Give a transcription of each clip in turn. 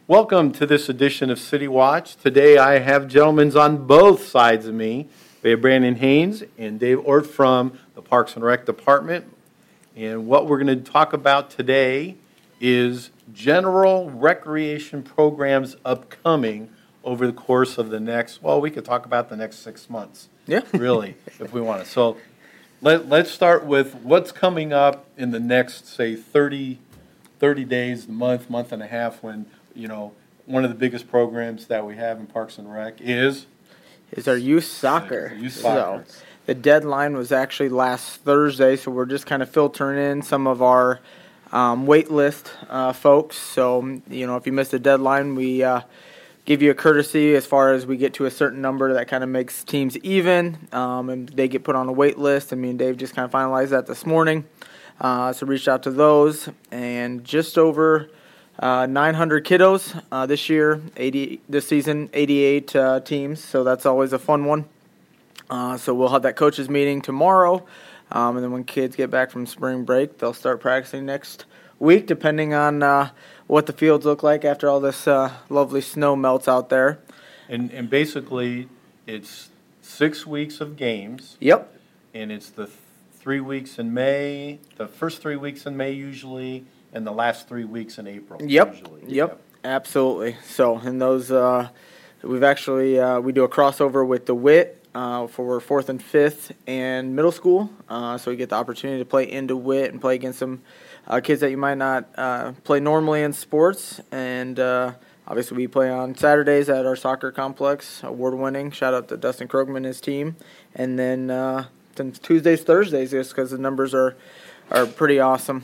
Welcome to this edition of City Watch. Today I have gentlemen on both sides of me. We have Brandon Haynes and Dave Ort from the Parks and Rec Department. And what we're going to talk about today is general recreation programs upcoming over the course of the next, well, we could talk about the next 6 months. Yeah. Really, if we want to. So let's start with what's coming up in the next, say, 30 days, month and a half when, one of the biggest programs that we have in Parks and Rec is our youth soccer. Youth soccer. So the deadline was actually last Thursday, so we're just kind of filtering in some of our wait list folks. So, if you missed the deadline, we give you a courtesy as far as we get to a certain number that kind of makes teams even, and they get put on a wait list. And me and Dave just kind of finalized that this morning. So reached out to those, and just over 900 kiddos this year, this season, 88 teams, so that's always a fun one. So we'll have that coaches meeting tomorrow, and then when kids get back from spring break, they'll start practicing next week, depending on what the fields look like after all this lovely snow melts out there. And basically, it's 6 weeks of games. Yep. And it's the 3 weeks in May, the first 3 weeks in May usually, and the last 3 weeks in April. Usually. Yep, absolutely. So, and those, we've actually, we do a crossover with the WIT for 4th and 5th and middle school. So we get the opportunity to play into WIT and play against some kids that you might not play normally in sports. And obviously we play on Saturdays at our soccer complex, award-winning. Shout out to Dustin Krogman and his team. And then Tuesdays, Thursdays, just because the numbers are pretty awesome.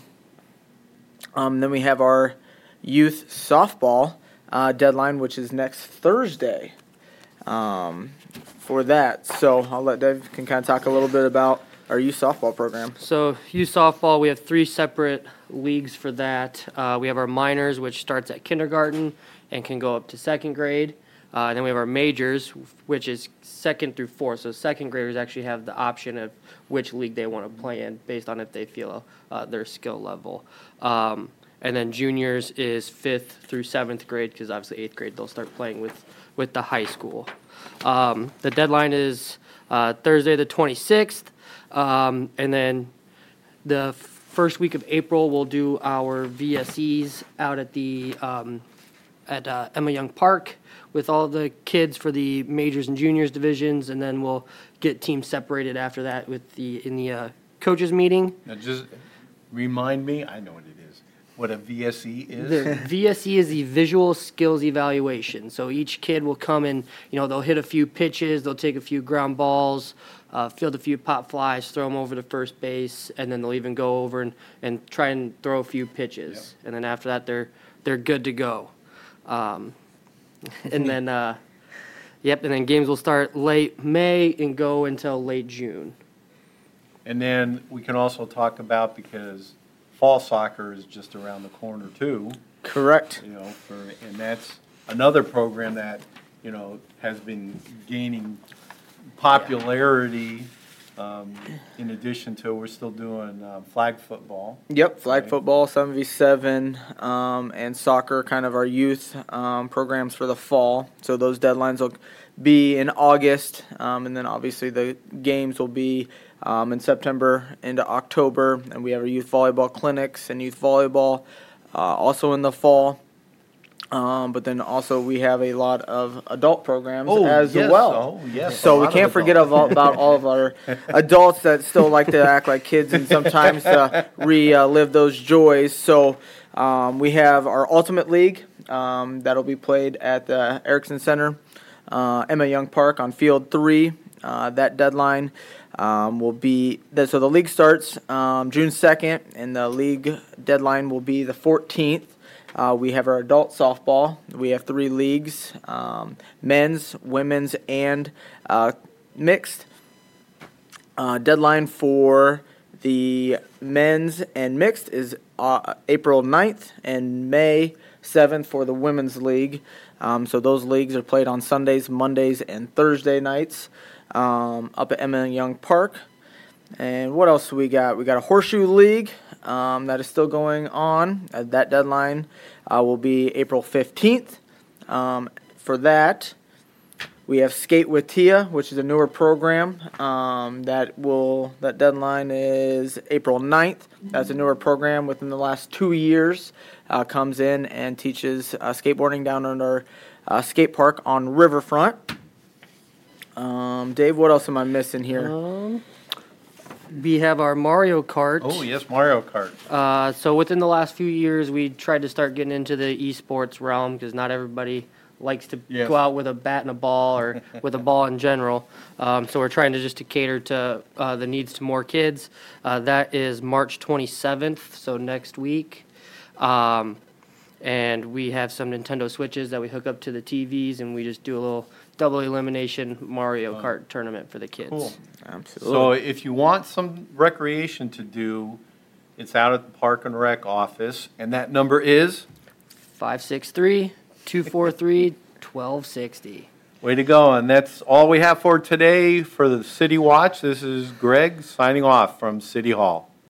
Then we have our youth softball deadline, which is next Thursday for that. So I'll let Dave can kind of talk a little bit about our youth softball program. So youth softball, we have 3 separate leagues for that. We have our minors, which starts at kindergarten and can go up to 2nd grade. And then we have our majors, which is 2nd through 4th. So 2nd graders actually have the option of which league they want to play in based on if they feel their skill level. And then juniors is 5th through 7th grade, because obviously 8th grade they'll start playing with the high school. The deadline is Thursday the 26th. And then the first week of April we'll do our VSEs out at the at Emma Young Park with all the kids for the majors and juniors divisions, and then we'll get teams separated after that in the coaches meeting. Now just remind me, I know what it is, what a VSE is. The VSE is the visual skills evaluation. So each kid will come and, they'll hit a few pitches, they'll take a few ground balls, field a few pop flies, throw them over to first base, and then they'll even go over and try and throw a few pitches. Yep. And then after that, they're good to go. And then, and then games will start late May and go until late June. And then we can also talk about, because fall soccer is just around the corner too. Correct. And that's another program that, has been gaining popularity. In addition to, we're still doing flag football. Yep, flag football, 7v7, and soccer, kind of our youth programs for the fall. So those deadlines will be in August, and then obviously the games will be in September into October. And we have our youth volleyball clinics and youth volleyball also in the fall. But then also we have a lot of adult programs as well. Oh, yes. So we can't forget about all of our adults that still like to act like kids and sometimes relive those joys. So we have our Ultimate League that'll be played at the Erickson Center, Emma Young Park on Field 3. That deadline will be, so the league starts June 2nd, and the league deadline will be the 14th. We have our adult softball. We have 3 leagues, men's, women's, and mixed. Deadline for the men's and mixed is April 9th and May 7th for the women's league. So those leagues are played on Sundays, Mondays, and Thursday nights up at Emma Young Park. And what else do we got? We got a horseshoe league. that is still going on. That deadline will be April 15th. For that, we have Skate with Tia, which is a newer program. That deadline is April 9th. That's a newer program within the last 2 years. Comes in and teaches skateboarding down at our skate park on Riverfront. Dave, what else am I missing here? We have our Mario Kart. Oh, yes, Mario Kart. So within the last few years, we tried to start getting into the esports realm because not everybody likes to Yes. go out with a bat and a ball or with a ball in general. So we're trying to cater to the needs to more kids. That is March 27th, so next week. And we have some Nintendo Switches that we hook up to the TVs, and we just do a little double elimination Mario Kart tournament for the kids. Cool. Absolutely. So if you want some recreation to do, it's out at the Park and Rec office, and that number is? 563-243-1260. Way to go, and that's all we have for today for the City Watch. This is Greg signing off from City Hall.